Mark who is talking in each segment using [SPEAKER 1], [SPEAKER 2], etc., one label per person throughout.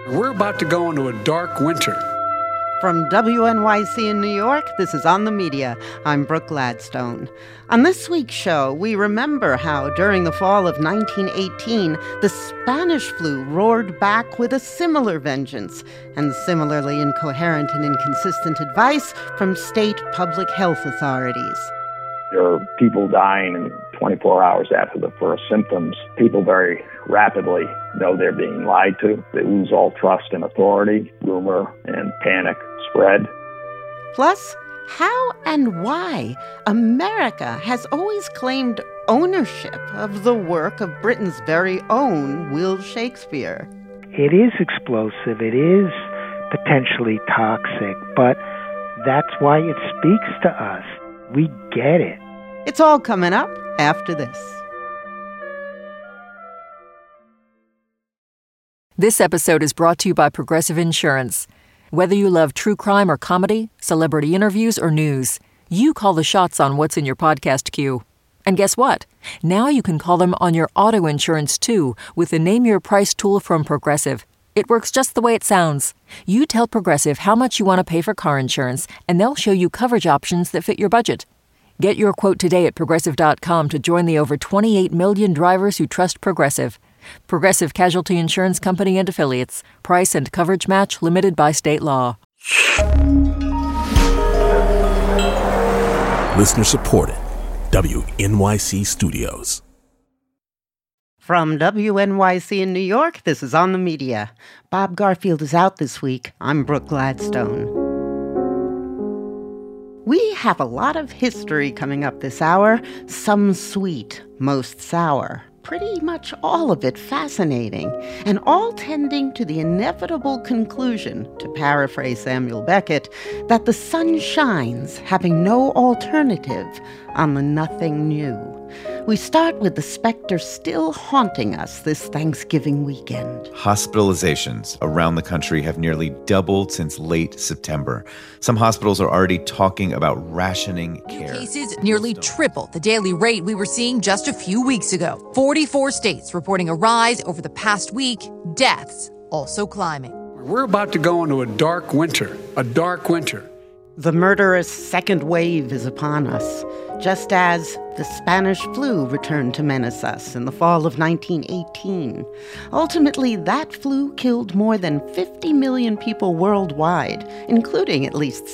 [SPEAKER 1] We're about to go into a dark winter.
[SPEAKER 2] From WNYC in New York, this is On the Media. I'm Brooke Gladstone. On this week's show, we remember how during the fall of 1918, the Spanish flu roared back with a similar vengeance, and similarly incoherent and inconsistent advice from state public health authorities.
[SPEAKER 3] There are people dying in 24 hours after the first symptoms. People very rapidly know they're being lied to. They lose all trust in authority. Rumor and panic spread.
[SPEAKER 2] Plus, how and why America has always claimed ownership of the work of Britain's very own Will Shakespeare.
[SPEAKER 4] It is explosive. It is potentially toxic, but that's why it speaks to us. We get it.
[SPEAKER 2] It's all coming up after this.
[SPEAKER 5] This episode is brought to you by Progressive Insurance. Whether you love true crime or comedy, celebrity interviews or news, you call the shots on what's in your podcast queue. And guess what? Now you can call them on your auto insurance too with the Name Your Price tool from Progressive. It works just the way it sounds. You tell Progressive how much you want to pay for car insurance, and they'll show you coverage options that fit your budget. Get your quote today at Progressive.com to join the over 28 million drivers who trust Progressive. Progressive Casualty Insurance Company and Affiliates. Price and coverage match limited by state law.
[SPEAKER 6] Listener supported. WNYC Studios.
[SPEAKER 2] From WNYC in New York, this is On the Media. Bob Garfield is out this week. I'm Brooke Gladstone. We have a lot of history coming up this hour. Some sweet, most sour. Pretty much all of it fascinating, and all tending to the inevitable conclusion, to paraphrase Samuel Beckett, that the sun shines, having no alternative, on the nothing new. We start with the specter still haunting us this Thanksgiving weekend.
[SPEAKER 7] Hospitalizations around the country have nearly doubled since late September. Some hospitals are already talking about rationing care.
[SPEAKER 8] Cases nearly triple the daily rate we were seeing just a few weeks ago. 44 states reporting a rise over the past week. Deaths also climbing.
[SPEAKER 1] We're about to go into a dark winter. A dark winter.
[SPEAKER 2] The murderous second wave is upon us, just as the Spanish flu returned to menace us in the fall of 1918. Ultimately, that flu killed more than 50 million people worldwide, including at least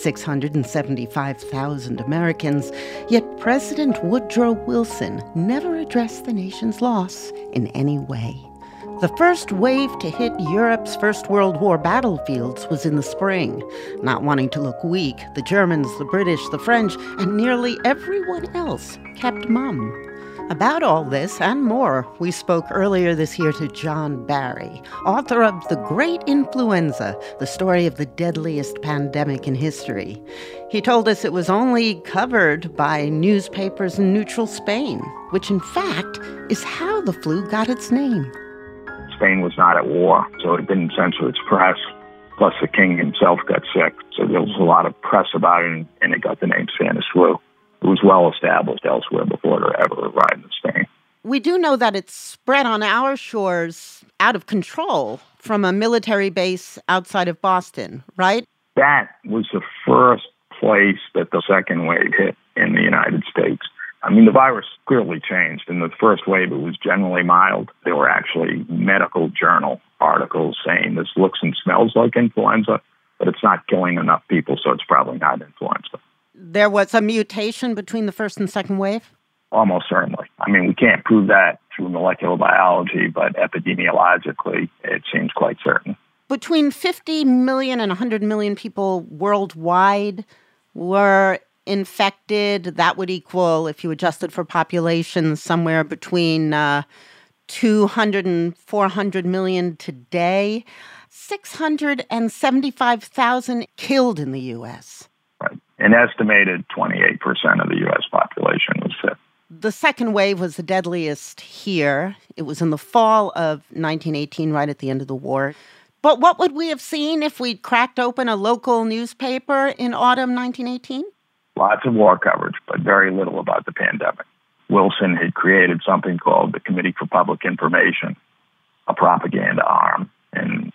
[SPEAKER 2] 675,000 Americans. Yet President Woodrow Wilson never addressed the nation's loss in any way. The first wave to hit Europe's First World War battlefields was in the spring. Not wanting to look weak, the Germans, the British, the French, and nearly everyone else kept mum. About all this and more, we spoke earlier this year to John Barry, author of The Great Influenza, the story of the deadliest pandemic in history. He told us it was only covered by newspapers in neutral Spain, which in fact is how the flu got its name.
[SPEAKER 3] Spain was not at war, so it didn't censor its press. Plus, the king himself got sick, so there was a lot of press about it, and it got the name Spanish flu. It was well established elsewhere before it ever arrived in Spain.
[SPEAKER 2] We do know that it spread on our shores out of control from a military base outside of Boston, right?
[SPEAKER 3] That was the first place that the second wave hit in the United States. I mean, the virus clearly changed. In the first wave, it was generally mild. There were actually medical journal articles saying this looks and smells like influenza, but it's not killing enough people, so it's probably not influenza.
[SPEAKER 2] There was a mutation between the first and second wave?
[SPEAKER 3] Almost certainly. I mean, we can't prove that through molecular biology, but epidemiologically, it seems quite certain.
[SPEAKER 2] Between 50 million and 100 million people worldwide were infected. That would equal, if you adjusted for population, somewhere between 200 and 400 million today. 675,000 killed in the U.S.
[SPEAKER 3] Right. An estimated 28% of the U.S. population was sick.
[SPEAKER 2] The second wave was the deadliest here. It was in the fall of 1918, right at the end of the war. But what would we have seen if we'd cracked open a local newspaper in autumn 1918?
[SPEAKER 3] Lots of war coverage, but very little about the pandemic. Wilson had created something called the Committee for Public Information, a propaganda arm, and the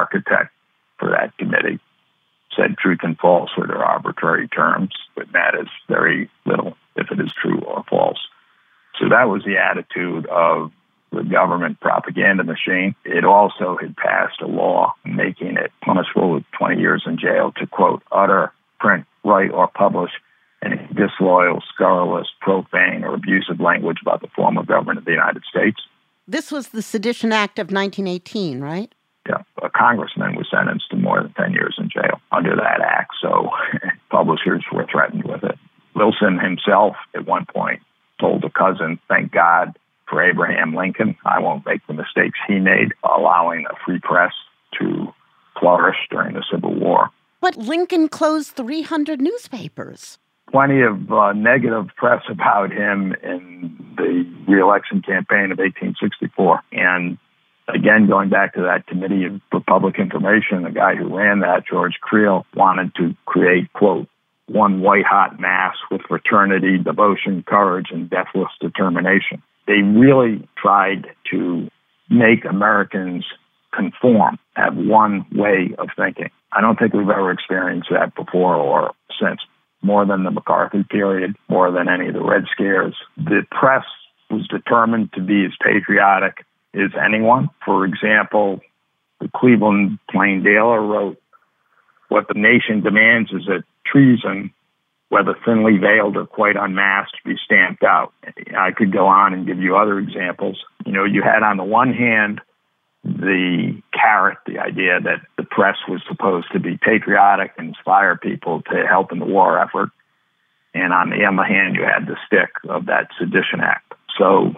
[SPEAKER 3] architect for that committee, said truth and falsehood are arbitrary terms, but matters very little if it is true or false. So that was the attitude of the government propaganda machine. It also had passed a law making it punishable with 20 years in jail to, quote, utter, print, write, or publish any disloyal, scurrilous, profane, or abusive language about the former government of the United States.
[SPEAKER 2] This was the Sedition Act of 1918, right?
[SPEAKER 3] Yeah, a congressman was sentenced to more than 10 years in jail under that act, so publishers were threatened with it. Wilson himself, at one point, told a cousin, thank God for Abraham Lincoln. I won't make the mistakes he made, allowing a free press to flourish during the Civil War.
[SPEAKER 2] But Lincoln closed 300 newspapers.
[SPEAKER 3] Plenty of negative press about him in the re-election campaign of 1864. And again, going back to that Committee for Public Information, the guy who ran that, George Creel, wanted to create, quote, one white-hot mass with fraternity, devotion, courage, and deathless determination. They really tried to make Americans conform, have one way of thinking. I don't think we've ever experienced that before or since. More than the McCarthy period, more than any of the Red Scares. The press was determined to be as patriotic as anyone. For example, the Cleveland Plain Dealer wrote, what the nation demands is that treason, whether thinly veiled or quite unmasked, be stamped out. I could go on and give you other examples. You know, you had on the one hand the carrot, the idea that the press was supposed to be patriotic and inspire people to help in the war effort. And on the other hand, you had the stick of that Sedition Act. So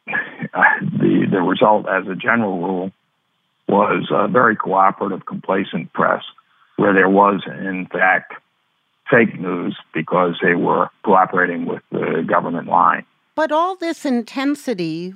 [SPEAKER 3] the result, as a general rule, was a very cooperative, complacent press where there was, in fact, fake news because they were cooperating with the government line.
[SPEAKER 2] But all this intensity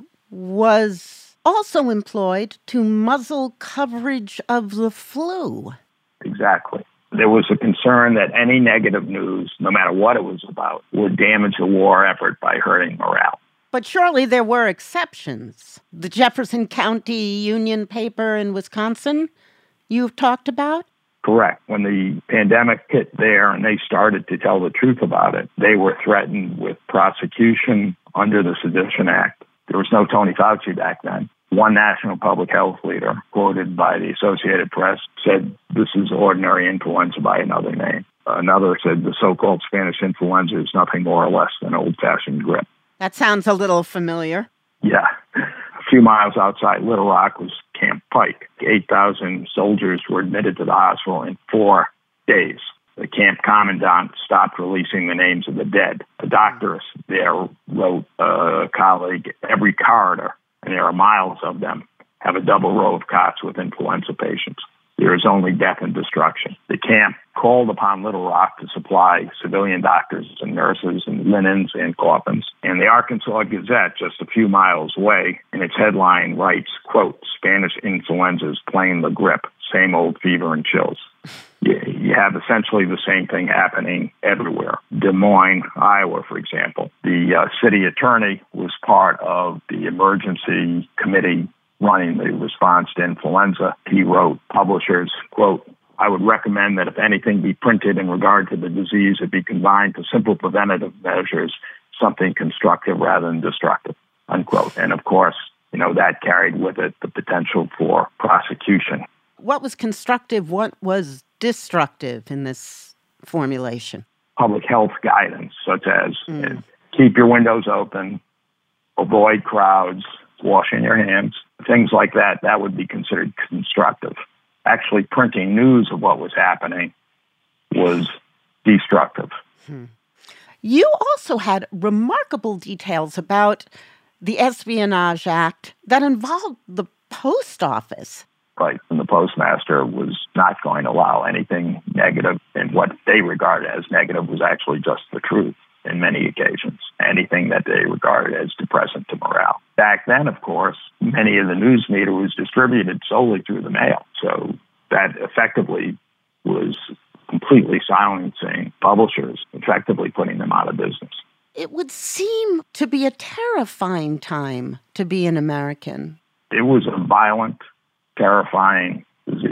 [SPEAKER 2] was also employed to muzzle coverage of the flu.
[SPEAKER 3] Exactly. There was a concern that any negative news, no matter what it was about, would damage the war effort by hurting morale.
[SPEAKER 2] But surely there were exceptions. The Jefferson County Union paper in Wisconsin you've talked about?
[SPEAKER 3] Correct. When the pandemic hit there and they started to tell the truth about it, they were threatened with prosecution under the Sedition Act. There was no Tony Fauci back then. One national public health leader, quoted by the Associated Press, said, this is ordinary influenza by another name. Another said the so-called Spanish influenza is nothing more or less than old-fashioned grip.
[SPEAKER 2] That sounds a little familiar.
[SPEAKER 3] Yeah. A few miles outside Little Rock was Camp Pike. 8,000 soldiers were admitted to the hospital in 4 days. The camp commandant stopped releasing the names of the dead. A doctor there wrote a colleague, every corridor, and there are miles of them, have a double row of cots with influenza patients. There is only death and destruction. The camp called upon Little Rock to supply civilian doctors and nurses and linens and coffins. And the Arkansas Gazette, just a few miles away, in its headline writes, quote, Spanish influenza is playing the grip, same old fever and chills. You have essentially the same thing happening everywhere. Des Moines, Iowa, for example. The city attorney was part of the emergency committee running the response to influenza. He wrote, publishers, quote, I would recommend that if anything be printed in regard to the disease, it be confined to simple preventative measures, something constructive rather than destructive, unquote. And of course, you know, that carried with it the potential for prosecution.
[SPEAKER 2] What was constructive? What was destructive in this formulation?
[SPEAKER 3] Public health guidance, such as keep your windows open, avoid crowds, washing your hands, things like that, that would be considered constructive. Actually, printing news of what was happening was destructive.
[SPEAKER 2] You also had remarkable details about the Espionage Act that involved the post office.
[SPEAKER 3] Right, and the postmaster was not going to allow anything negative, and what they regarded as negative was actually just the truth in many occasions, anything that they regarded as depressant to morale. Back then, of course, many of the news media was distributed solely through the mail, so that effectively was completely silencing publishers, effectively putting them out of business.
[SPEAKER 2] It would seem to be a terrifying time to be an American.
[SPEAKER 3] It was a violent, terrifying disease.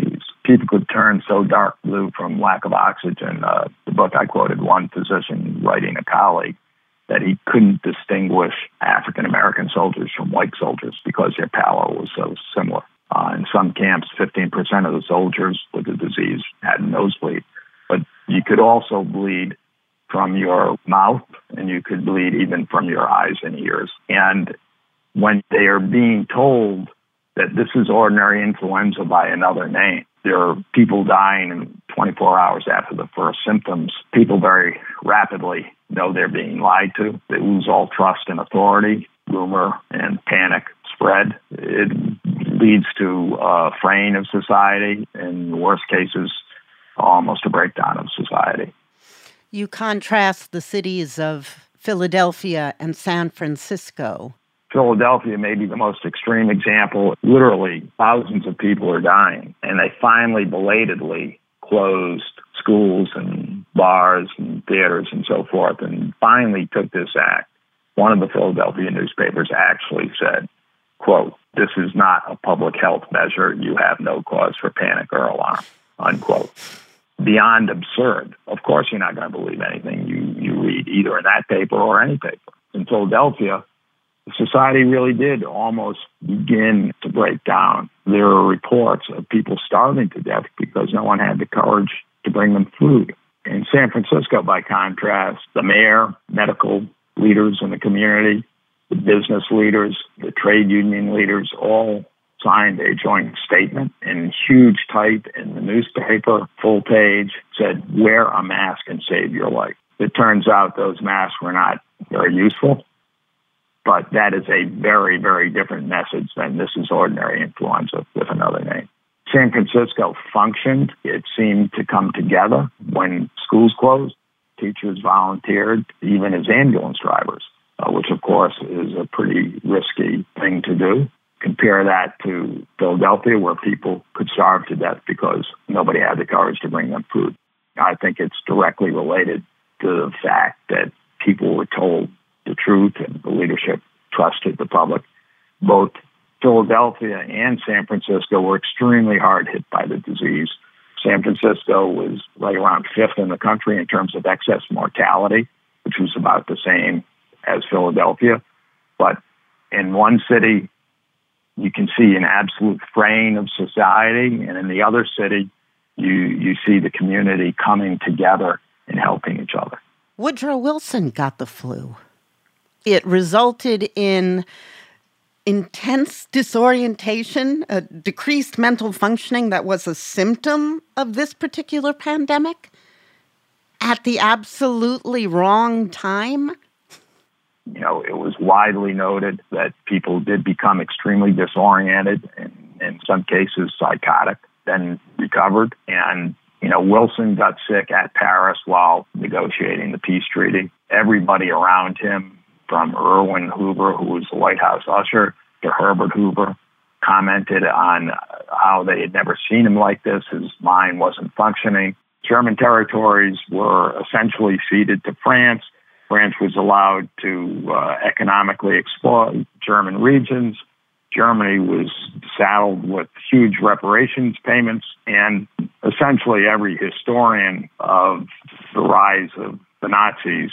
[SPEAKER 3] people could turn so dark blue from lack of oxygen. The book I quoted one physician writing a colleague that he couldn't distinguish African-American soldiers from white soldiers because their pallor was so similar. In some camps, 15% of the soldiers with the disease had a nosebleed. But you could also bleed from your mouth, and you could bleed even from your eyes and ears. And when they are being told that this is ordinary influenza by another name, there are people dying in 24 hours after the first symptoms. People very rapidly know they're being lied to. They lose all trust in authority. Rumor and panic spread. It leads to a fraying of society. In the worst cases, almost a breakdown of society.
[SPEAKER 2] You contrast the cities of Philadelphia and San Francisco.
[SPEAKER 3] Philadelphia may be the most extreme example. Literally, thousands of people are dying, and they finally belatedly closed schools and bars and theaters and so forth, and finally took this act. One of the Philadelphia newspapers actually said, quote, "This is not a public health measure. You have no cause for panic or alarm," unquote. Beyond absurd. Of course, you're not going to believe anything you read, either in that paper or any paper. In Philadelphia, society really did almost begin to break down. There are reports of people starving to death because no one had the courage to bring them food. In San Francisco, by contrast, the mayor, medical leaders in the community, the business leaders, the trade union leaders all signed a joint statement in huge type in the newspaper, full page, said, "Wear a mask and save your life." It turns out those masks were not very useful, but that is a very, very different message than this is ordinary influenza with another name. San Francisco functioned. It seemed to come together when schools closed. Teachers volunteered, even as ambulance drivers, which, of course, is a pretty risky thing to do. Compare that to Philadelphia, where people could starve to death because nobody had the courage to bring them food. I think it's directly related to the fact that people were told the truth and the leadership trusted the public. Both Philadelphia and San Francisco were extremely hard hit by the disease. San Francisco was right around fifth in the country in terms of excess mortality, which was about the same as Philadelphia. But in one city, you can see an absolute fraying of society, and in the other city, you see the community coming together and helping each other.
[SPEAKER 2] Woodrow Wilson got the flu. It resulted in intense disorientation, a decreased mental functioning that was a symptom of this particular pandemic at the absolutely wrong time.
[SPEAKER 3] You know, it was widely noted that people did become extremely disoriented and in some cases psychotic, then recovered. And, you know, Wilson got sick at Paris while negotiating the peace treaty. Everybody around him, from Erwin Hoover, who was the White House usher, to Herbert Hoover, commented on how they had never seen him like this. His mind wasn't functioning. German territories were essentially ceded to France. France was allowed to economically exploit German regions. Germany was saddled with huge reparations payments, and essentially every historian of the rise of the Nazis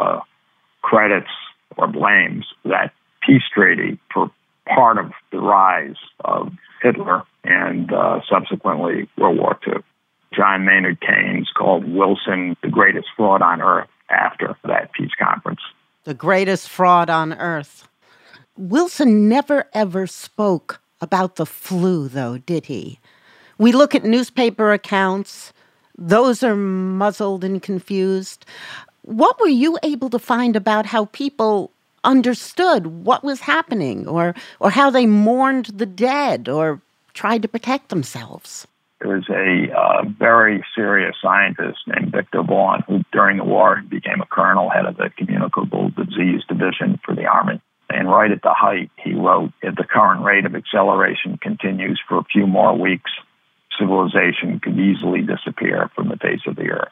[SPEAKER 3] credits or blames that peace treaty for part of the rise of Hitler and subsequently World War II. John Maynard Keynes called Wilson the greatest fraud on earth after that peace conference.
[SPEAKER 2] The greatest fraud on earth. Wilson never ever spoke about the flu, though, did he? We look at newspaper accounts. Those are muzzled and confused. What were you able to find about how people understood what was happening or how they mourned the dead or tried to protect themselves?
[SPEAKER 3] There was a very serious scientist named Victor Vaughan, who during the war became a colonel, head of the communicable disease division for the Army. And right at the height, he wrote, "If the current rate of acceleration continues for a few more weeks, civilization could easily disappear from the face of the earth."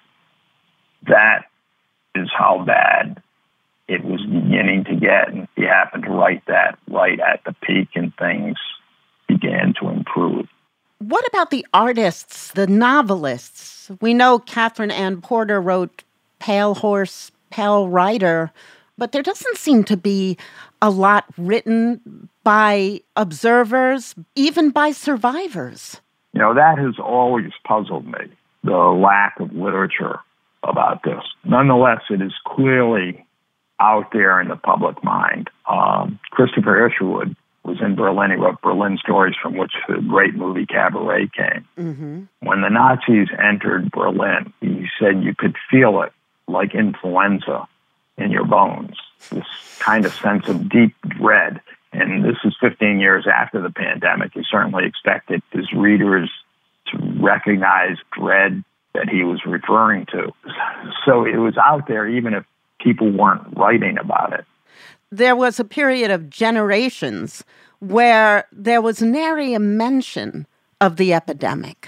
[SPEAKER 3] That is how bad it was beginning to get. And he happened to write that right at the peak, and things began to improve.
[SPEAKER 2] What about the artists, the novelists? We know Catherine Ann Porter wrote Pale Horse, Pale Rider, but there doesn't seem to be a lot written by observers, even by survivors.
[SPEAKER 3] That has always puzzled me, the lack of literature about this. Nonetheless, it is clearly out there in the public mind. Christopher Isherwood was in Berlin. He wrote Berlin Stories, from which the great movie Cabaret came. Mm-hmm. When the Nazis entered Berlin, he said you could feel it like influenza in your bones, this kind of sense of deep dread. And this is 15 years after the pandemic. He certainly expected his readers to recognize dread that he was referring to. So it was out there, even if people weren't writing about it.
[SPEAKER 2] There was a period of generations where there was nary a mention of the epidemic.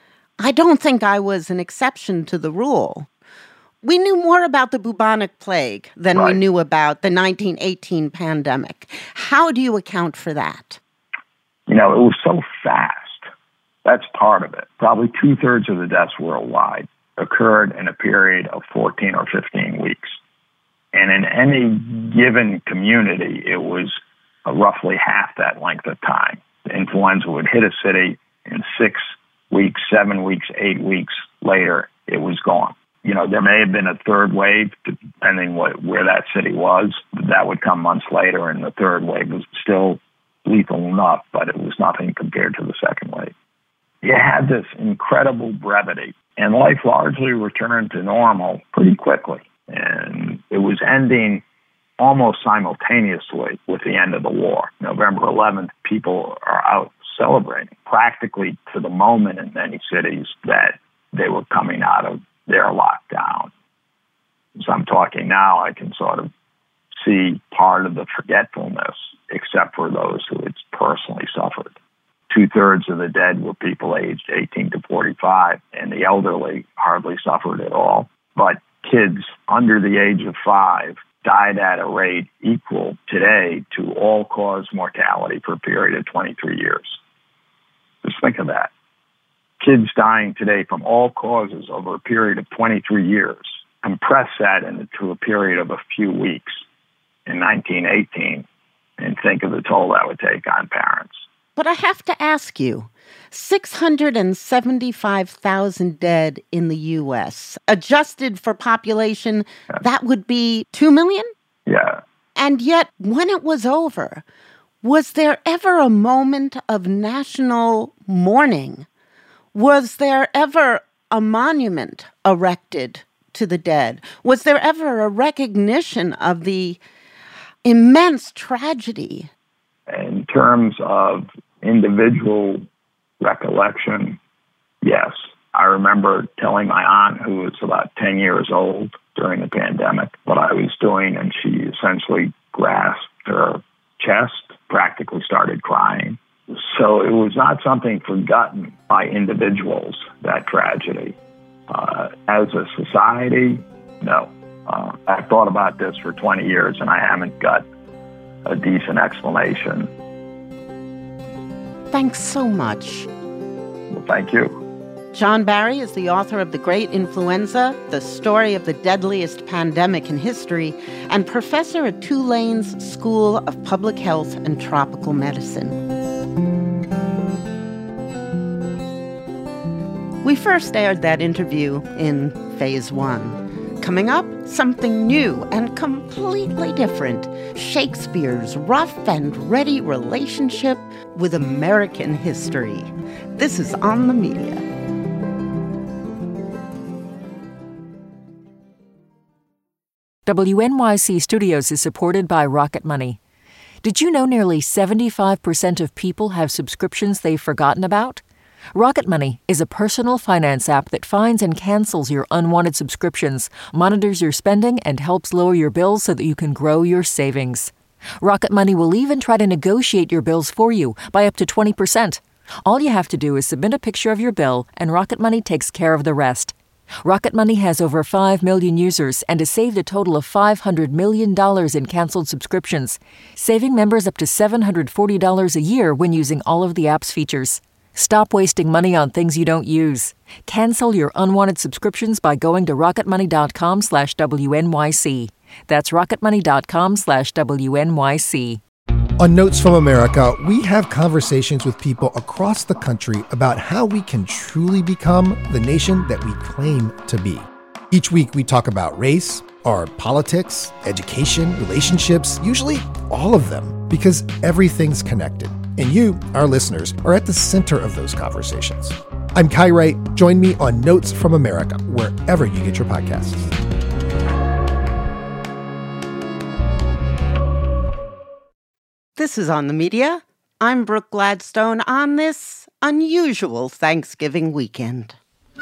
[SPEAKER 2] I don't think I was an exception to the rule. We knew more about the bubonic plague than we knew about the 1918 pandemic. How do you account for that?
[SPEAKER 3] It was so fast. That's part of it. Probably 2/3 of the deaths worldwide occurred in a period of 14 or 15 weeks. And in any given community, it was roughly half that length of time. The influenza would hit a city, in 6 weeks, 7 weeks, 8 weeks later, it was gone. There may have been a third wave, depending where that city was. That would come months later, and the third wave was still lethal enough, but it was nothing compared to the second wave. You had this incredible brevity, and life largely returned to normal pretty quickly. And it was ending almost simultaneously with the end of the war. November 11th, people are out celebrating practically to the moment in many cities that they were coming out of their lockdown. As I'm talking now, I can sort of see part of the forgetfulness, except for those who had personally suffered. 2/3 of the dead were people aged 18 to 45, and the elderly hardly suffered at all. But kids under the age of 5 died at a rate equal today to all-cause mortality for a period of 23 years. Just think of that. Kids dying today from all causes over a period of 23 years. Compress that into a period of a few weeks in 1918 and think of the toll that would take on parents.
[SPEAKER 2] But I have to ask you, 675,000 dead in the U.S. Adjusted for population, that would be 2 million?
[SPEAKER 3] Yeah.
[SPEAKER 2] And yet, when it was over, was there ever a moment of national mourning? Was there ever a monument erected to the dead? Was there ever a recognition of the immense tragedy?
[SPEAKER 3] In terms of individual recollection, yes. I remember telling my aunt, who was about 10 years old during the pandemic, what I was doing, and she essentially grasped her chest, practically started crying. So it was not something forgotten by individuals, that tragedy. As a society, no. I've thought about this for 20 years, and I haven't got a decent explanation.
[SPEAKER 2] Thanks so much.
[SPEAKER 3] Well, thank you.
[SPEAKER 2] John Barry is the author of The Great Influenza, the story of the deadliest pandemic in history, and professor at Tulane's School of Public Health and Tropical Medicine. We first aired that interview in Phase 1. Coming up, something new and completely different. Shakespeare's rough and ready relationship with American history. This is On the Media.
[SPEAKER 5] WNYC Studios is supported by Rocket Money. Did you know nearly 75% of people have subscriptions they've forgotten about? Rocket Money is a personal finance app that finds and cancels your unwanted subscriptions, monitors your spending, and helps lower your bills so that you can grow your savings. Rocket Money will even try to negotiate your bills for you by up to 20%. All you have to do is submit a picture of your bill, and Rocket Money takes care of the rest. Rocket Money has over 5 million users and has saved a total of $500 million in canceled subscriptions, saving members up to $740 a year when using all of the app's features. Stop wasting money on things you don't use. Cancel your unwanted subscriptions by going to rocketmoney.com/WNYC. That's rocketmoney.com/WNYC.
[SPEAKER 9] On Notes from America, we have conversations with people across the country about how we can truly become the nation that we claim to be. Each week we talk about race, or politics, education, relationships, usually all of them, because everything's connected. And you, our listeners, are at the center of those conversations. I'm Kai Wright. Join me on Notes from America, wherever you get your podcasts.
[SPEAKER 2] This is On the Media. I'm Brooke Gladstone on this unusual Thanksgiving weekend.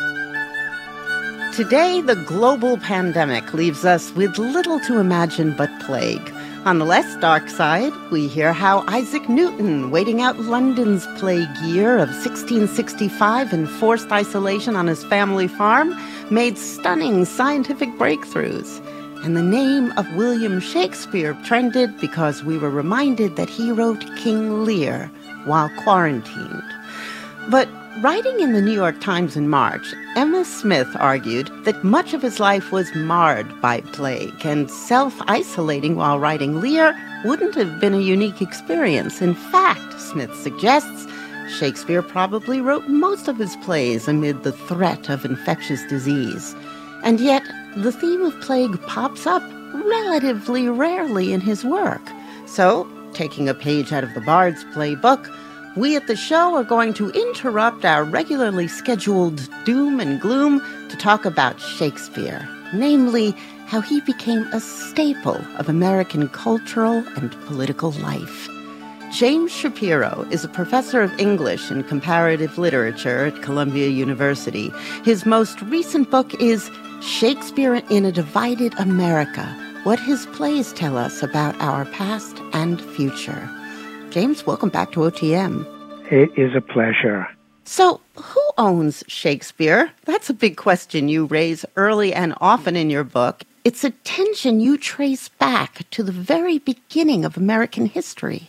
[SPEAKER 2] Today, the global pandemic leaves us with little to imagine but plague. On the less dark side, we hear how Isaac Newton, waiting out London's plague year of 1665 in forced isolation on his family farm, made stunning scientific breakthroughs. And the name of William Shakespeare trended because we were reminded that he wrote King Lear while quarantined. But writing in the New York Times in March, Emma Smith argued that much of his life was marred by plague, and self-isolating while writing Lear wouldn't have been a unique experience. In fact, Smith suggests, Shakespeare probably wrote most of his plays amid the threat of infectious disease. And yet, the theme of plague pops up relatively rarely in his work. So, taking a page out of the Bard's playbook, we at the show are going to interrupt our regularly scheduled doom and gloom to talk about Shakespeare, namely how he became a staple of American cultural and political life. James Shapiro is a professor of English and comparative literature at Columbia University. His most recent book is Shakespeare in a Divided America, What His Plays Tell Us About Our Past and Future. James, welcome back to OTM.
[SPEAKER 4] It is a pleasure.
[SPEAKER 2] So, who owns Shakespeare? That's a big question you raise early and often in your book. It's a tension you trace back to the very beginning of American history.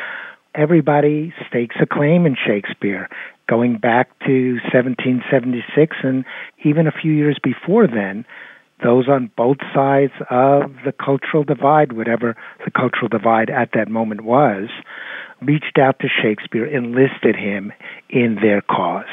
[SPEAKER 4] Everybody stakes a claim in Shakespeare, going back to 1776 and even a few years before then. Those on both sides of the cultural divide, whatever the cultural divide at that moment was, reached out to Shakespeare, enlisted him in their cause.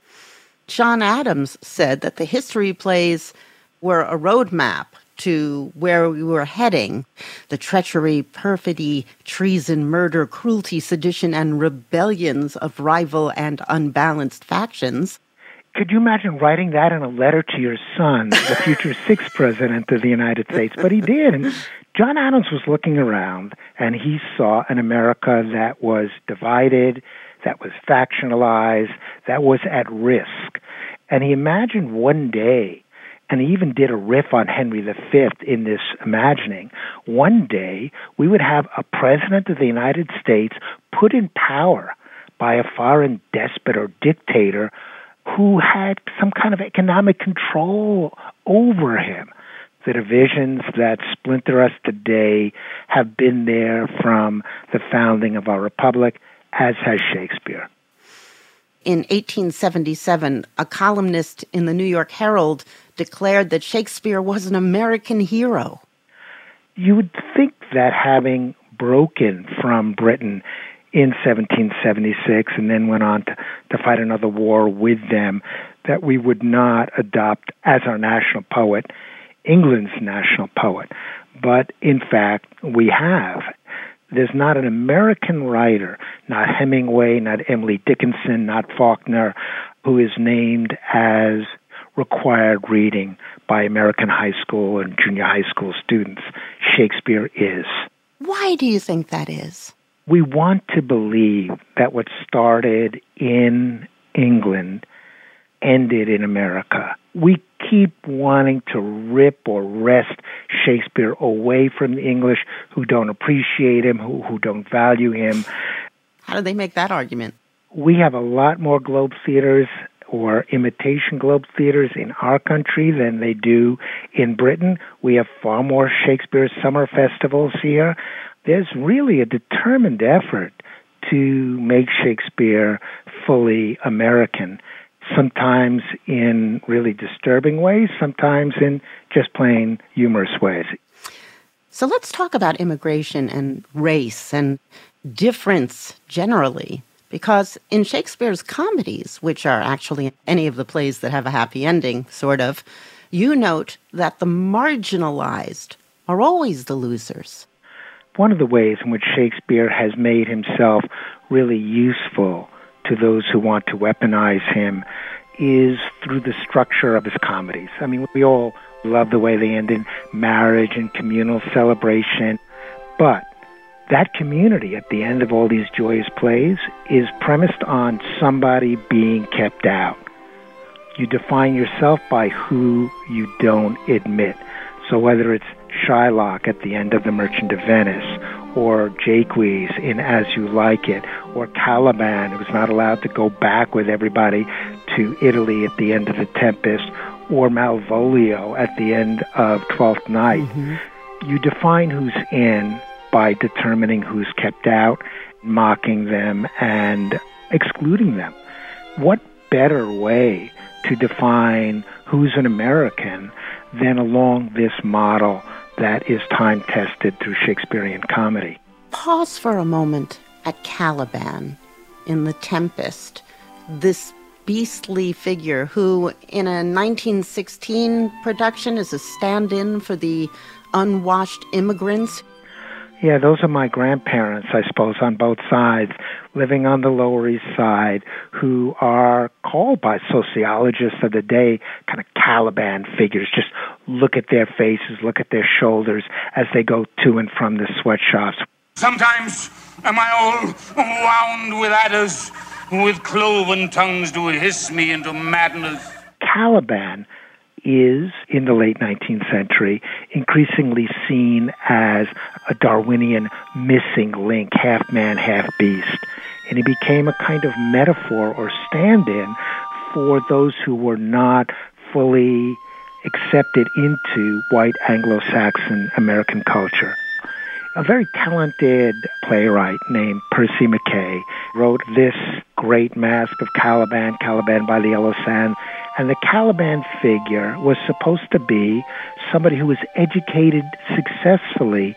[SPEAKER 2] John Adams said that the history plays were a roadmap to where we were heading. The treachery, perfidy, treason, murder, cruelty, sedition, and rebellions of rival and unbalanced factions.
[SPEAKER 4] Could you imagine writing that in a letter to your son, the future sixth president of the United States? But he did. And John Adams was looking around, and he saw an America that was divided, that was factionalized, that was at risk. And he imagined one day, and he even did a riff on Henry V in this imagining, one day we would have a president of the United States put in power by a foreign despot or dictator who had some kind of economic control over him. The divisions that splinter us today have been there from the founding of our republic, as has Shakespeare.
[SPEAKER 2] In 1877, a columnist in the New York Herald declared that Shakespeare was an American hero.
[SPEAKER 4] You would think that having broken from Britain in 1776 and then went on to fight another war with them, that we would not adopt as our national poet England's national poet. But in fact, we have. There's not an American writer, not Hemingway, not Emily Dickinson, not Faulkner, who is named as required reading by American high school and junior high school students. Shakespeare is.
[SPEAKER 2] Why do you think that is?
[SPEAKER 4] We want to believe that what started in England ended in America. We keep wanting to rip or wrest Shakespeare away from the English who don't appreciate him, who don't value him.
[SPEAKER 2] How do they make that argument?
[SPEAKER 4] We have a lot more Globe theaters or imitation Globe theaters in our country than they do in Britain. We have far more Shakespeare summer festivals here. There's really a determined effort to make Shakespeare fully American, sometimes in really disturbing ways, sometimes in just plain humorous ways.
[SPEAKER 2] So let's talk about immigration and race and difference generally, because in Shakespeare's comedies, which are actually any of the plays that have a happy ending, sort of, you note that the marginalized are always the losers.
[SPEAKER 4] One of the ways in which Shakespeare has made himself really useful to those who want to weaponize him is through the structure of his comedies. I mean, we all love the way they end in marriage and communal celebration, but that community at the end of all these joyous plays is premised on somebody being kept out. You define yourself by who you don't admit. So whether it's Shylock at the end of The Merchant of Venice, or Jaques in As You Like It, or Caliban, who was not allowed to go back with everybody to Italy at the end of The Tempest, or Malvolio at the end of Twelfth Night. Mm-hmm. You define who's in by determining who's kept out, mocking them, and excluding them. What better way to define who's an American than along this model that is time-tested through Shakespearean comedy?
[SPEAKER 2] Pause for a moment at Caliban in The Tempest, this beastly figure who, in a 1916 production, is a stand-in for the unwashed immigrants.
[SPEAKER 4] Yeah, those are my grandparents, I suppose, on both sides, living on the Lower East Side, who are called by sociologists of the day kind of Caliban figures. Just look at their faces, look at their shoulders as they go to and from the sweatshops.
[SPEAKER 10] Sometimes am I all wound with adders, with cloven tongues do hiss me into madness.
[SPEAKER 4] Caliban is, in the late 19th century, increasingly seen as a Darwinian missing link, half man, half beast. And he became a kind of metaphor or stand-in for those who were not fully accepted into white Anglo-Saxon American culture. A very talented playwright named Percy MacKay wrote this great Masque of Caliban, Caliban by the Yellow Sands. And the Caliban figure was supposed to be somebody who was educated successfully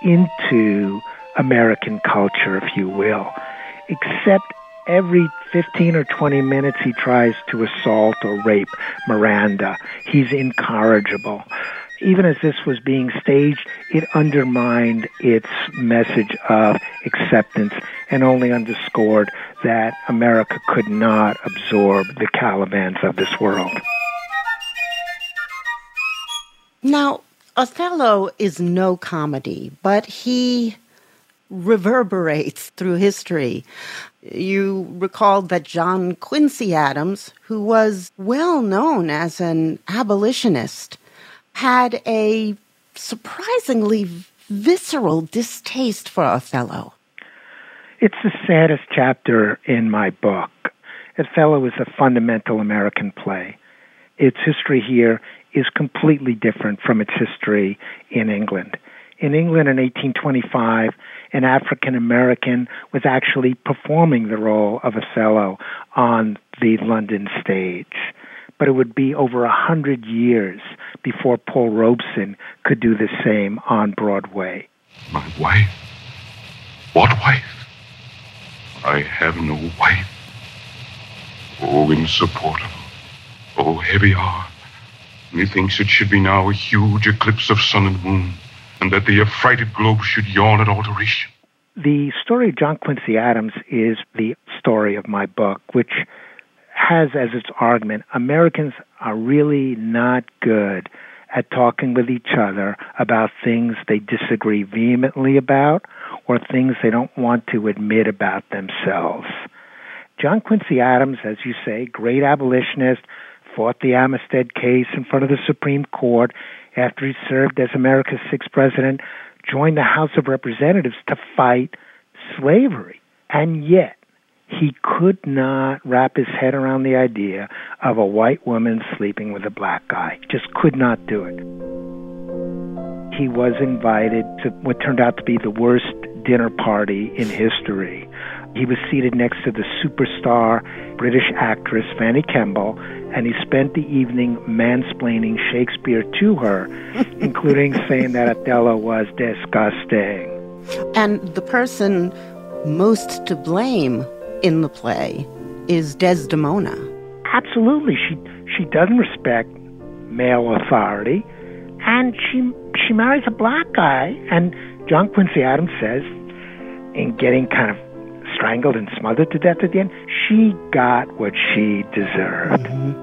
[SPEAKER 4] into American culture, if you will. Except every 15 or 20 minutes he tries to assault or rape Miranda. He's incorrigible. Even as this was being staged, it undermined its message of acceptance and only underscored that America could not absorb the Calibans of this world.
[SPEAKER 2] Now, Othello is no comedy, but he reverberates through history. You recalled that John Quincy Adams, who was well known as an abolitionist, had a surprisingly visceral distaste for Othello.
[SPEAKER 4] It's the saddest chapter in my book. Othello is a fundamental American play. Its history here is completely different from its history in England. In England in 1825, an African American was actually performing the role of Othello on the London stage. But it would be over 100 years before Paul Robeson could do the same on Broadway.
[SPEAKER 11] My wife? What wife? I have no wife. Oh, insupportable. Oh, heavy heart. Methinks it should be now a huge eclipse of sun and moon, and that the affrighted globe should yawn at alteration.
[SPEAKER 4] The story of John Quincy Adams is the story of my book, which has as its argument, Americans are really not good at talking with each other about things they disagree vehemently about or things they don't want to admit about themselves. John Quincy Adams, as you say, great abolitionist, fought the Amistad case in front of the Supreme Court after he served as America's 6th president, joined the House of Representatives to fight slavery. And yet, he could not wrap his head around the idea of a white woman sleeping with a black guy. Just could not do it. He was invited to what turned out to be the worst dinner party in history He was seated next to the superstar British actress Fanny Kemble, and he spent the evening mansplaining Shakespeare to her, including saying that Othello was disgusting.
[SPEAKER 2] And the person most to blame in the play is Desdemona.
[SPEAKER 4] Absolutely. She doesn't respect male authority, and she marries a black guy. And John Quincy Adams says, in getting kind of strangled and smothered to death at the end, she got what she deserved.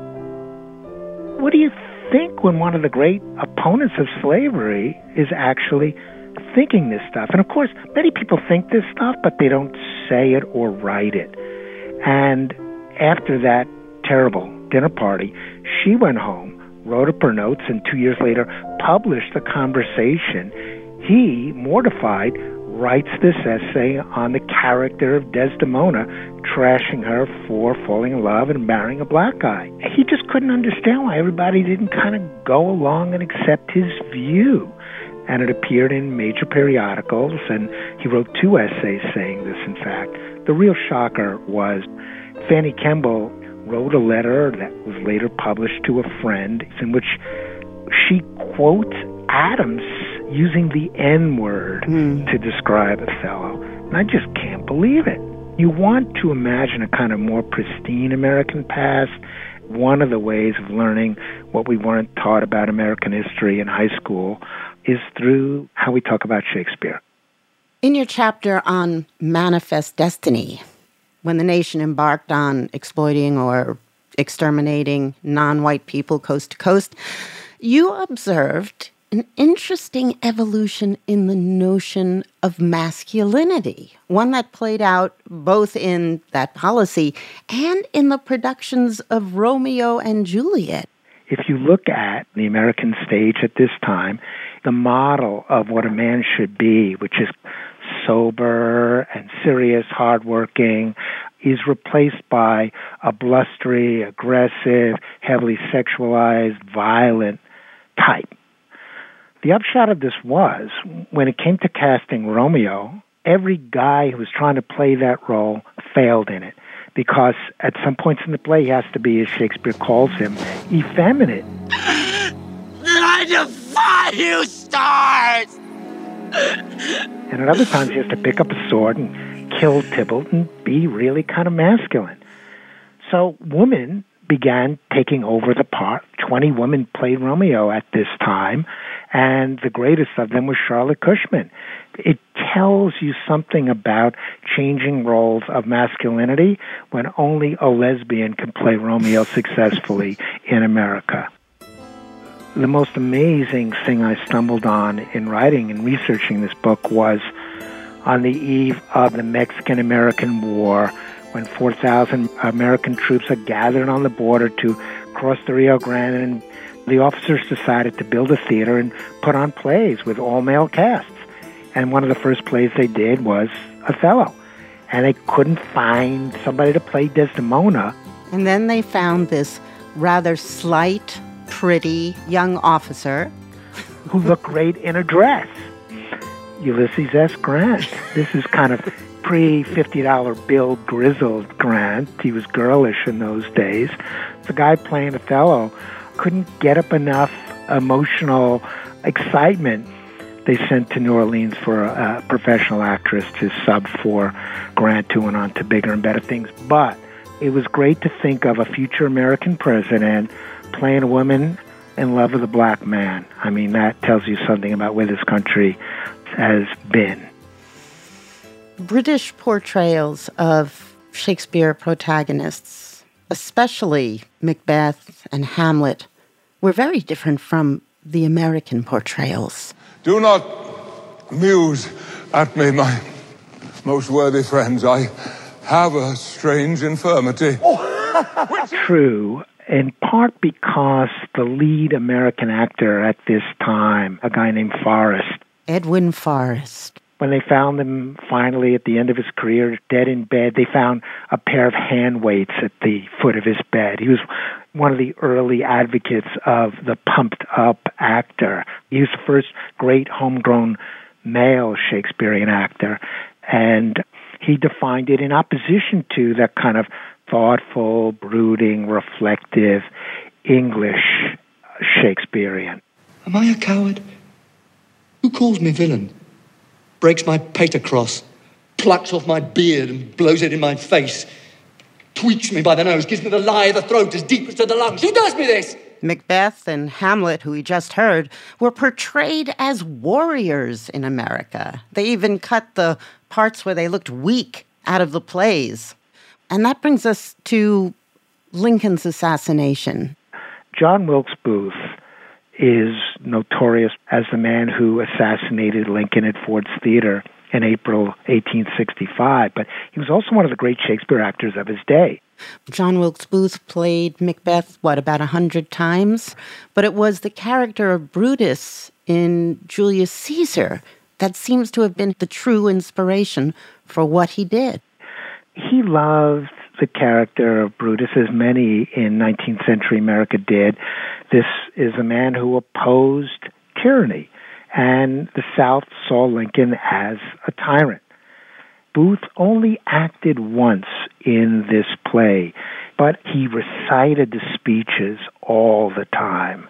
[SPEAKER 4] Mm-hmm. What do you think when one of the great opponents of slavery is actually thinking this stuff? And of course, many people think this stuff, but they don't say it or write it. And after that terrible dinner party, she went home, wrote up her notes, and 2 years later published the conversation. He, mortified, writes this essay on the character of Desdemona, trashing her for falling in love and marrying a black guy. He just couldn't understand why everybody didn't kind of go along and accept his view. And it appeared in major periodicals, and he wrote 2 essays saying this, in fact. The real shocker was Fanny Kemble wrote a letter that was later published to a friend in which she quotes Adams using the N-word to describe Othello. And I just can't believe it. You want to imagine a kind of more pristine American past. One of the ways of learning what we weren't taught about American history in high school is through how we talk about Shakespeare.
[SPEAKER 2] In your chapter on Manifest Destiny, when the nation embarked on exploiting or exterminating non-white people coast to coast, you observed an interesting evolution in the notion of masculinity, one that played out both in that policy and in the productions of Romeo and Juliet.
[SPEAKER 4] If you look at the American stage at this time, the model of what a man should be, which is sober and serious, hardworking, is replaced by a blustery, aggressive, heavily sexualized, violent type. The upshot of this was, when it came to casting Romeo, every guy who was trying to play that role failed in it, because at some points in the play he has to be, as Shakespeare calls him, effeminate.
[SPEAKER 12] I defy you, stars!
[SPEAKER 4] And at other times he has to pick up a sword and kill Tybalt and be really kind of masculine. So women began taking over the part. 20 women played Romeo at this time, and the greatest of them was Charlotte Cushman. It tells you something about changing roles of masculinity when only a lesbian can play Romeo successfully in America. The most amazing thing I stumbled on in writing and researching this book was on the eve of the Mexican-American War, when 4,000 American troops are gathered on the border to cross the Rio Grande, and the officers decided to build a theater and put on plays with all-male casts. And one of the first plays they did was Othello. And they couldn't find somebody to play Desdemona.
[SPEAKER 2] And then they found this rather slight, pretty young officer
[SPEAKER 4] who looked great in a dress. Ulysses S. Grant. This is kind of pre-$50 bill grizzled Grant. He was girlish in those days. The guy playing Othello couldn't get up enough emotional excitement. They sent to New Orleans for a professional actress to sub for Grant, who went on to bigger and better things. But it was great to think of a future American president playing a woman in love with a black man. I mean, that tells you something about where this country has been.
[SPEAKER 2] British portrayals of Shakespeare protagonists, especially Macbeth and Hamlet, were very different from the American portrayals.
[SPEAKER 13] Do not muse at me, my most worthy friends. I have a strange infirmity.
[SPEAKER 4] True, in part because the lead American actor at this time, a guy named Forrest,
[SPEAKER 2] Edwin Forrest.
[SPEAKER 4] When they found him finally at the end of his career, dead in bed, they found a pair of hand weights at the foot of his bed. He was one of the early advocates of the pumped-up actor. He was the first great homegrown male Shakespearean actor. And He defined it in opposition to that kind of thoughtful, brooding, reflective English Shakespearean.
[SPEAKER 14] Am I a coward? Who calls me villain? Breaks my pater cross, plucks off my beard and blows it in my face, tweaks me by the nose, gives me the lie of the throat as deep as to the lungs. Who does me this?
[SPEAKER 2] Macbeth and Hamlet, who we just heard, were portrayed as warriors in America. They even cut the parts where they looked weak out of the plays. And that brings us to Lincoln's assassination.
[SPEAKER 4] John Wilkes Booth is notorious as the man who assassinated Lincoln at Ford's Theater in April 1865, but he was also one of the great Shakespeare actors of his day.
[SPEAKER 2] John Wilkes Booth played Macbeth, about 100 times? But it was the character of Brutus in Julius Caesar that seems to have been the true inspiration for what he did.
[SPEAKER 4] He loved the character of Brutus, as many in 19th century America did. This is a man who opposed tyranny, and the South saw Lincoln as a tyrant. Booth only acted once in this play, but he recited the speeches all the time.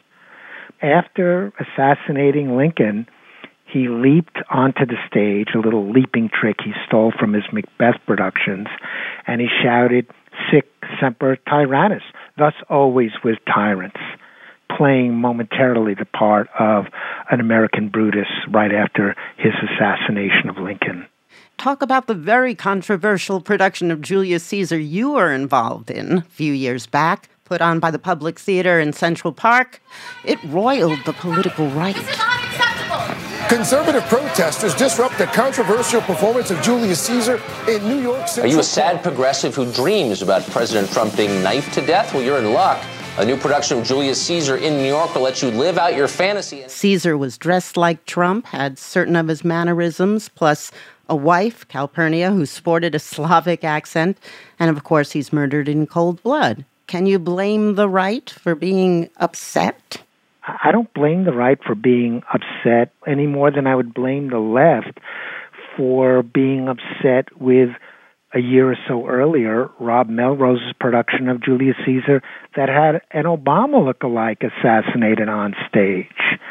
[SPEAKER 4] After assassinating Lincoln, he leaped onto the stage, a little leaping trick he stole from his Macbeth productions, and he shouted, "Sic semper tyrannis," thus always with tyrants, playing momentarily the part of an American Brutus right after his assassination of Lincoln.
[SPEAKER 2] Talk about the very controversial production of Julius Caesar you were involved in a few years back, put on by the Public Theater in Central Park. It roiled the political right.
[SPEAKER 15] This is unacceptable!
[SPEAKER 16] Conservative protesters disrupt the controversial performance of Julius Caesar in New York City.
[SPEAKER 17] Are you a sad progressive who dreams about President Trump being knifed to death? Well, you're in luck. A new production of Julius Caesar in New York will let you live out your fantasy.
[SPEAKER 2] Caesar was dressed like Trump, had certain of his mannerisms, plus a wife, Calpurnia, who sported a Slavic accent, and of course he's murdered in cold blood. Can you blame the right for being upset?
[SPEAKER 4] I don't blame the right for being upset any more than I would blame the left for being upset with, a year or so earlier, Rob Melrose's production of Julius Caesar that had an Obama look-alike assassinated on stage.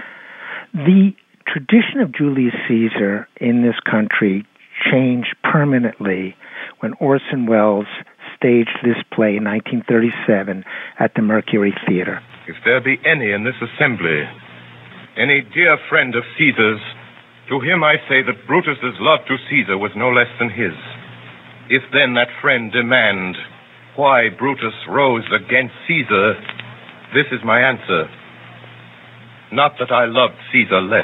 [SPEAKER 4] The tradition of Julius Caesar in this country changed permanently when Orson Welles staged this play in 1937 at the Mercury Theater.
[SPEAKER 11] If there be any in this assembly, any dear friend of Caesar's, to him I say that Brutus's love to Caesar was no less than his. If then that friend demand why Brutus rose against Caesar, this is my answer. Not that I loved Caesar less,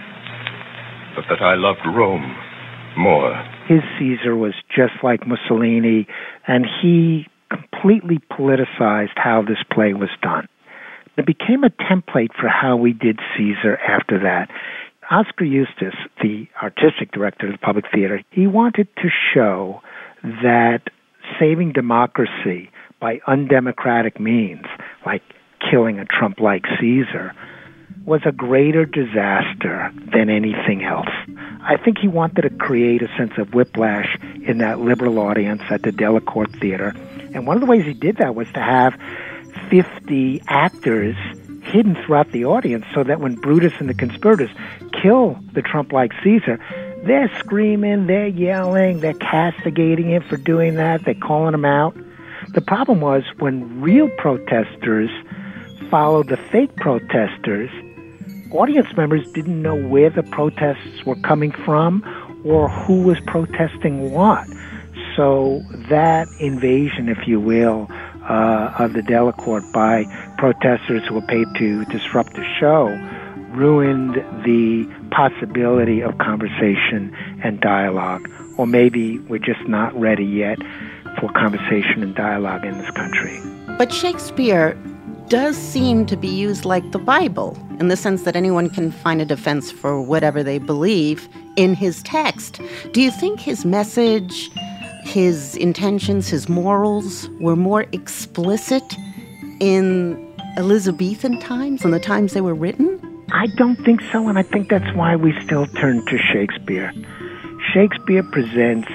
[SPEAKER 11] but that I loved Rome more.
[SPEAKER 4] His Caesar was just like Mussolini, and he completely politicized how this play was done. It became a template for how we did Caesar after that. Oscar Eustis, the artistic director of the Public Theater, he wanted to show that saving democracy by undemocratic means, like killing a Trump-like Caesar, was a greater disaster than anything else. I think he wanted to create a sense of whiplash in that liberal audience at the Delacorte Theater. And one of the ways he did that was to have 50 actors hidden throughout the audience so that when Brutus and the conspirators kill the Trump-like Caesar, they're screaming, they're yelling, they're castigating him for doing that, they're calling him out. The problem was when real protesters followed the fake protesters, audience members didn't know where the protests were coming from or who was protesting what. So that invasion, if you will, of the Delacorte by protesters who were paid to disrupt the show ruined the possibility of conversation and dialogue. Or maybe we're just not ready yet for conversation and dialogue in this country.
[SPEAKER 2] But Shakespeare does seem to be used like the Bible, in the sense that anyone can find a defense for whatever they believe in his text. Do you think his message, his intentions, his morals were more explicit in Elizabethan times, in the times they were written?
[SPEAKER 4] I don't think so, and I think that's why we still turn to Shakespeare. Shakespeare presents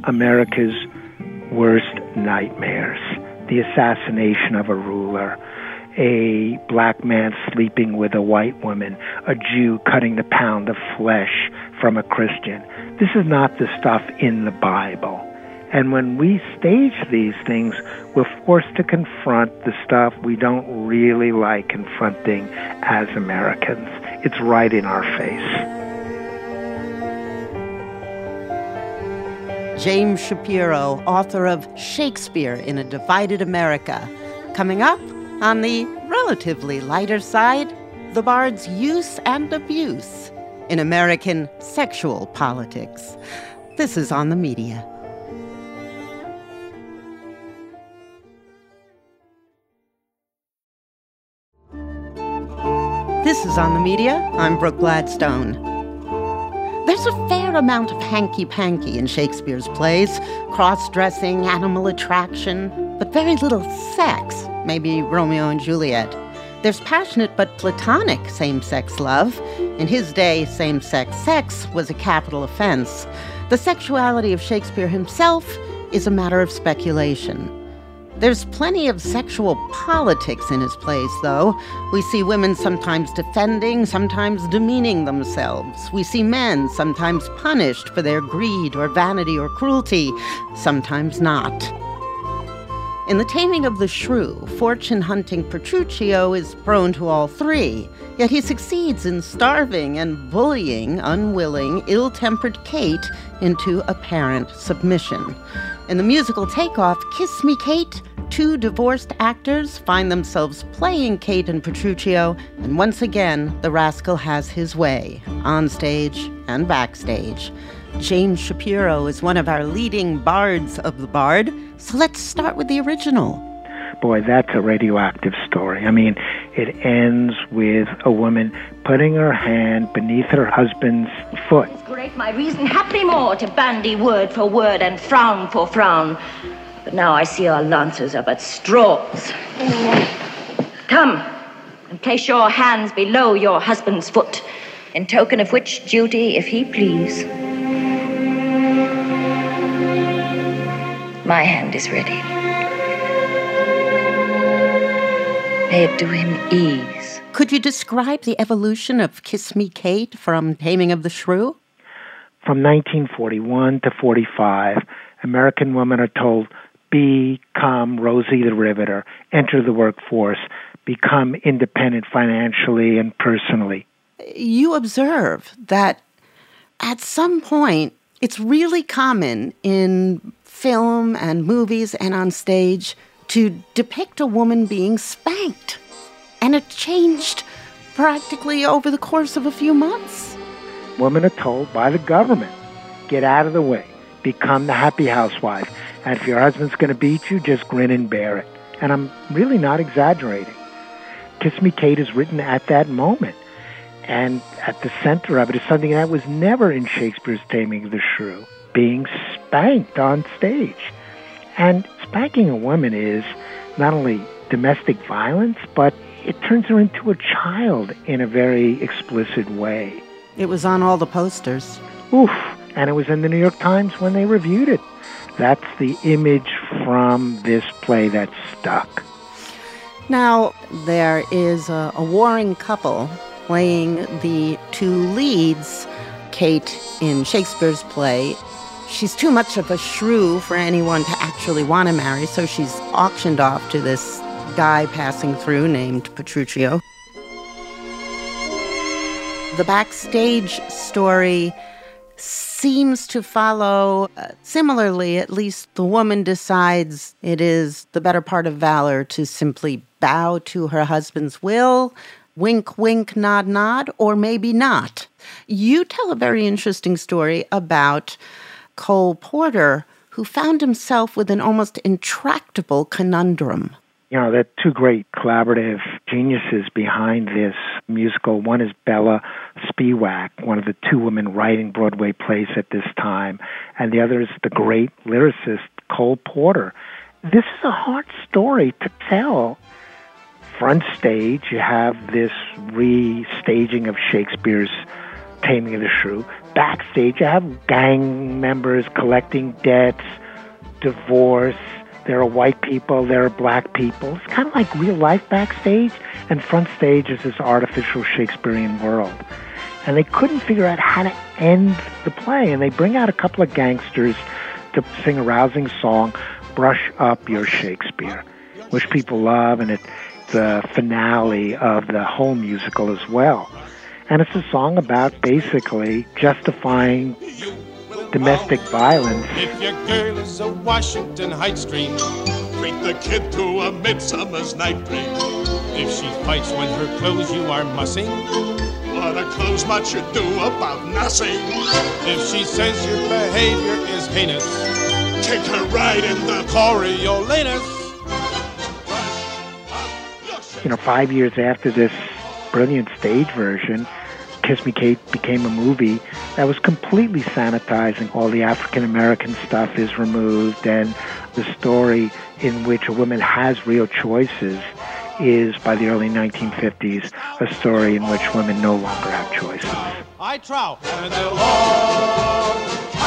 [SPEAKER 4] America's worst nightmares. The assassination of a ruler, a black man sleeping with a white woman, a Jew cutting the pound of flesh from a Christian. This is not the stuff in the Bible. And when we stage these things, we're forced to confront the stuff we don't really like confronting as Americans. It's right in our face.
[SPEAKER 2] James Shapiro, author of Shakespeare in a Divided America. Coming up, on the relatively lighter side, the Bard's use and abuse in American sexual politics. This is On the Media. This is On the Media. I'm Brooke Gladstone. There's a fair amount of hanky-panky in Shakespeare's plays, cross-dressing, animal attraction, but very little sex, maybe Romeo and Juliet. There's passionate but platonic same-sex love. In his day, same-sex sex was a capital offense. The sexuality of Shakespeare himself is a matter of speculation. There's plenty of sexual politics in his plays, though. We see women sometimes defending, sometimes demeaning themselves. We see men sometimes punished for their greed or vanity or cruelty, sometimes not. In The Taming of the Shrew, fortune-hunting Petruchio is prone to all three, yet he succeeds in starving and bullying unwilling, ill-tempered Kate into apparent submission. In the musical Takeoff, Kiss Me, Kate, two divorced actors find themselves playing Kate and Petruchio, and once again, the rascal has his way, on stage and backstage. James Shapiro is one of our leading bards of the Bard, so let's start with the original.
[SPEAKER 4] Boy, that's a radioactive story. I mean, it ends with a woman putting her hand beneath her husband's foot.
[SPEAKER 15] Great my reason hath me more to bandy word for word and frown for frown. But now I see our lances are but straws. Come, and place your hands below your husband's foot, in token of which duty, if he please. My hand is ready. May it do him ease.
[SPEAKER 2] Could you describe the evolution of Kiss Me, Kate from Taming of the Shrew?
[SPEAKER 4] From 1941 to 45, American women are told, become Rosie the Riveter, enter the workforce, become independent financially and personally.
[SPEAKER 2] You observe that at some point, it's really common in film and movies and on stage to depict a woman being spanked. And it changed practically over the course of a few months.
[SPEAKER 4] Women are told by the government, get out of the way, become the happy housewife. And if your husband's going to beat you, just grin and bear it. And I'm really not exaggerating. Kiss Me, Kate is written at that moment. And at the center of it is something that was never in Shakespeare's Taming of the Shrew, being spanked on stage. And spanking a woman is not only domestic violence, but it turns her into a child in a very explicit way.
[SPEAKER 2] It was on all the posters.
[SPEAKER 4] Oof. And it was in the New York Times when they reviewed it. That's the image from this play that stuck.
[SPEAKER 2] Now, there is a warring couple playing the two leads. Kate in Shakespeare's play, she's too much of a shrew for anyone to actually want to marry, so she's auctioned off to this guy passing through named Petruchio. The backstage story seems to follow similarly. At least the woman decides it is the better part of valor to simply bow to her husband's will, wink, wink, nod, nod, or maybe not. You tell a very interesting story about Cole Porter, who found himself with an almost intractable conundrum.
[SPEAKER 4] You know, there are two great collaborative geniuses behind this musical. One is Bella Spiewak, one of the two women writing Broadway plays at this time, and the other is the great lyricist Cole Porter. This is a hard story to tell. Front stage, you have this restaging of Shakespeare's Taming of the Shrew. Backstage, you have gang members collecting debts, divorce. There are white people, there are black people. It's kind of like real life backstage, and front stage is this artificial Shakespearean world. And they couldn't figure out how to end the play, and they bring out a couple of gangsters to sing a rousing song, Brush Up Your Shakespeare, which people love, and it's the finale of the whole musical as well. And it's a song about basically justifying domestic violence.
[SPEAKER 18] If your girl is a Washington Heights dream, treat the kid to a Midsummer's Night Dream. If she fights with her clothes you are mussing, what a clothes much you do about nothing. If she says your behavior is heinous, take her right in the Coriolanus.
[SPEAKER 4] 5 years after this brilliant stage version, Kiss Me Kate became a movie that was completely sanitizing. All the African-American stuff is removed, and the story in which a woman has real choices is, by the early 1950s, a story in which women no longer have choices.
[SPEAKER 18] I trow, and they'll all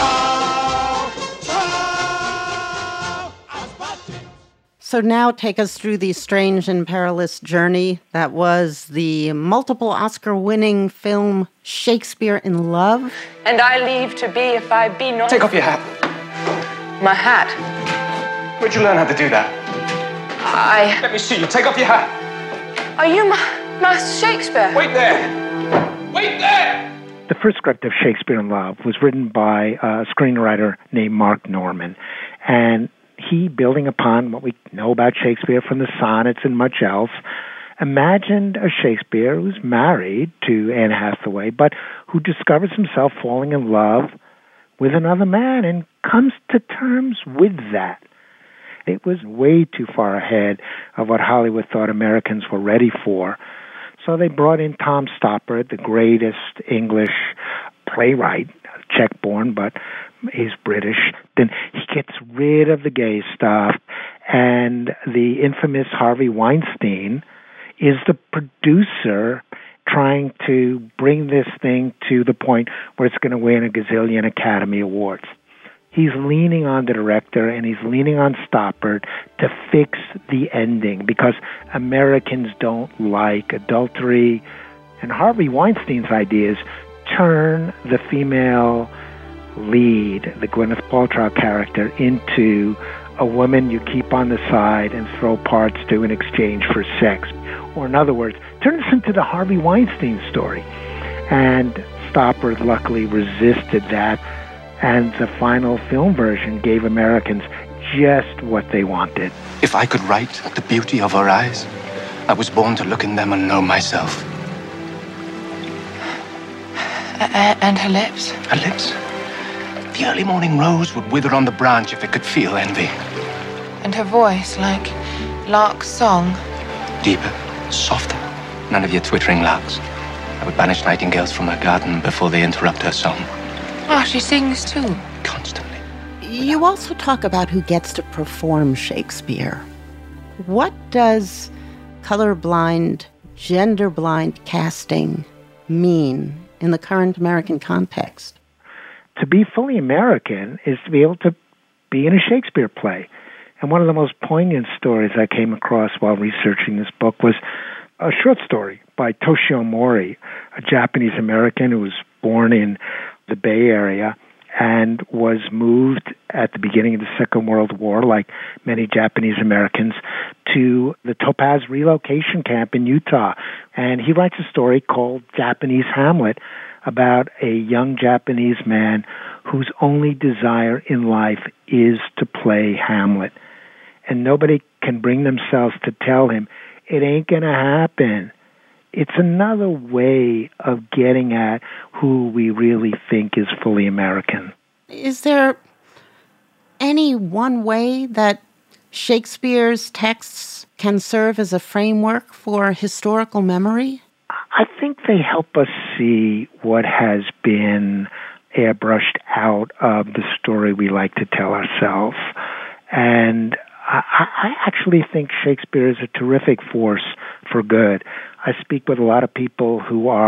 [SPEAKER 2] So now take us through the strange and perilous journey that was the multiple Oscar-winning film Shakespeare in Love.
[SPEAKER 19] And I leave to be if I be not...
[SPEAKER 20] Take off your hat.
[SPEAKER 19] My hat?
[SPEAKER 20] Where'd you learn how to do that? Let me see you. Take off your hat.
[SPEAKER 19] Are you Master Shakespeare?
[SPEAKER 20] Wait there. Wait there!
[SPEAKER 4] The first script of Shakespeare in Love was written by a screenwriter named Mark Norman. And he, building upon what we know about Shakespeare from the sonnets and much else, imagined a Shakespeare who's married to Anne Hathaway, but who discovers himself falling in love with another man and comes to terms with that. It was way too far ahead of what Hollywood thought Americans were ready for. So they brought in Tom Stoppard, the greatest English playwright, Czech-born, but he's British. Then he gets rid of the gay stuff, and the infamous Harvey Weinstein is the producer trying to bring this thing to the point where it's going to win a gazillion Academy Awards. He's leaning on the director and he's leaning on Stoppard to fix the ending because Americans don't like adultery. And Harvey Weinstein's idea is turn the female lead, the Gwyneth Paltrow character, into a woman you keep on the side and throw parts to in exchange for sex. Or in other words, turn this into the Harvey Weinstein story. And Stoppard luckily resisted that, and the final film version gave Americans just what they wanted.
[SPEAKER 20] If I could write the beauty of her eyes, I was born to look in them and know myself.
[SPEAKER 19] And her lips?
[SPEAKER 20] Her lips? The early morning rose would wither on the branch if it could feel envy.
[SPEAKER 19] And her voice, like lark's song?
[SPEAKER 20] Deeper, softer. None of your twittering larks. I would banish nightingales from her garden before they interrupt her song.
[SPEAKER 19] Oh, she sings too.
[SPEAKER 20] Constantly.
[SPEAKER 2] You also talk about who gets to perform Shakespeare. What does colorblind, gender-blind casting mean in the current American context?
[SPEAKER 4] To be fully American is to be able to be in a Shakespeare play. And one of the most poignant stories I came across while researching this book was a short story by Toshio Mori, a Japanese American who was born in the Bay Area and was moved at the beginning of the Second World War, like many Japanese Americans, to the Topaz relocation camp in Utah. And he writes a story called Japanese Hamlet about a young Japanese man whose only desire in life is to play Hamlet. And nobody can bring themselves to tell him, it ain't going to happen. It's another way of getting at who we really think is fully American.
[SPEAKER 2] Is there any one way that Shakespeare's texts can serve as a framework for historical memory?
[SPEAKER 4] I think they help us see what has been airbrushed out of the story we like to tell ourselves. And I actually think Shakespeare is a terrific force for good. I speak with a lot of people who are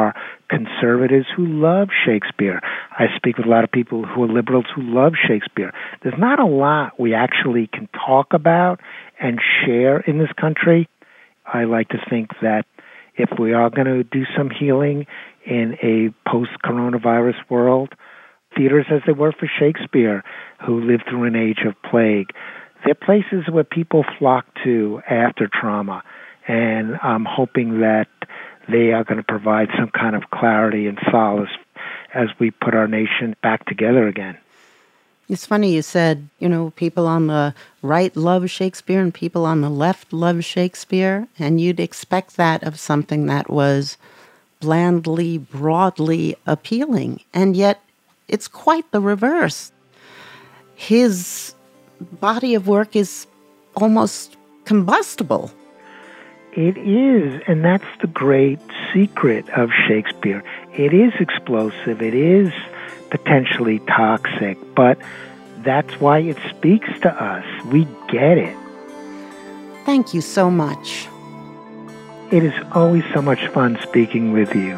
[SPEAKER 4] conservatives who love Shakespeare. I speak with a lot of people who are liberals who love Shakespeare. There's not a lot we actually can talk about and share in this country. I like to think that if we are going to do some healing in a post-coronavirus world, theaters as they were for Shakespeare, who lived through an age of plague, they're places where people flock to after trauma. And I'm hoping that they are going to provide some kind of clarity and solace as we put our nation back together again.
[SPEAKER 2] It's funny you said, people on the right love Shakespeare and people on the left love Shakespeare, and you'd expect that of something that was blandly, broadly appealing. And yet it's quite the reverse. His body of work is almost combustible.
[SPEAKER 4] It is, and that's the great secret of Shakespeare. It is explosive, it is potentially toxic, but that's why it speaks to us. We get it.
[SPEAKER 2] Thank you so much.
[SPEAKER 4] It is always so much fun speaking with you.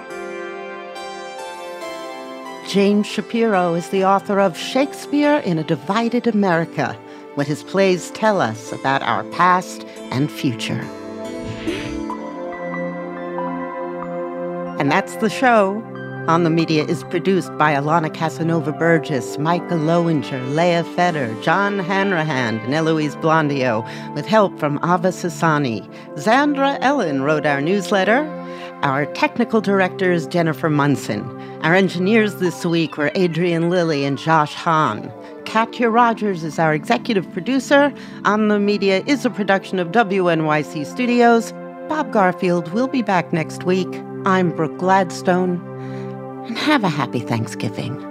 [SPEAKER 2] James Shapiro is the author of Shakespeare in a Divided America, what his plays tell us about our past and future. And that's the show. On the Media is produced by Alana Casanova Burgess, Micah Lowinger, Leah Feder, John Hanrahan, and Eloise Blondio, with help from Ava Sassani. Zandra Ellen wrote our newsletter. Our technical director is Jennifer Munson. Our engineers this week were Adrian Lilly and Josh Hahn. Katya Rogers is our executive producer. On the Media is a production of WNYC Studios. Bob Garfield will be back next week. I'm Brooke Gladstone. And have a happy Thanksgiving.